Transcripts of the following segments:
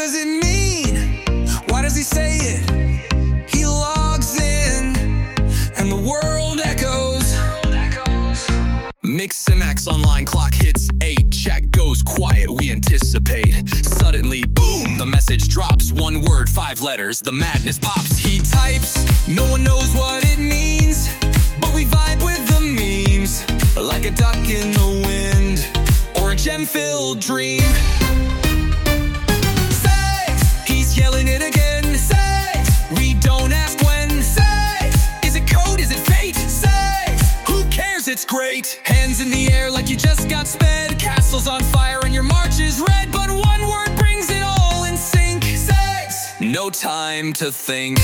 does it mean? Why does he say it? He logs in, and the world echoes. Mix and Max online, clock hits 8. Chat goes quiet, we anticipate. Suddenly, boom, the message drops. 1 word, 5 letters, the madness pops. He types, no one knows what it means, but we vibe with the memes, like a duck in the wind, or a gem-filled dream. Say, he's yelling it again. Say, we don't ask when. Say, is it code, is it fate? Say, who cares, it's great. Hands in the air like you just got sped. Castles on fire and your march is red, but 1 word brings it all in sync. Say, no time to think.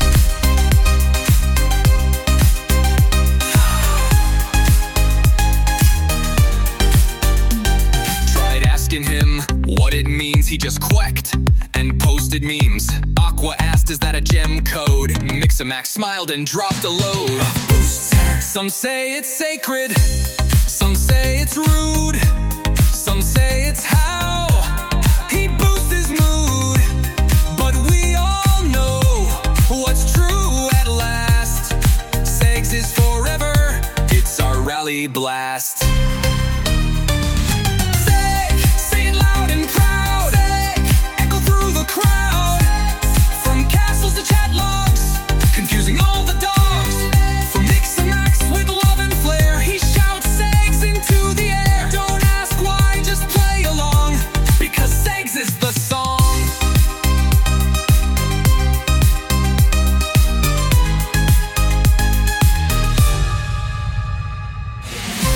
Him what it means, he just quacked and posted memes. Aqua asked, is that a gem code? Mix and Max smiled and dropped a load. Some say it's sacred, some say it's rude, some say it's how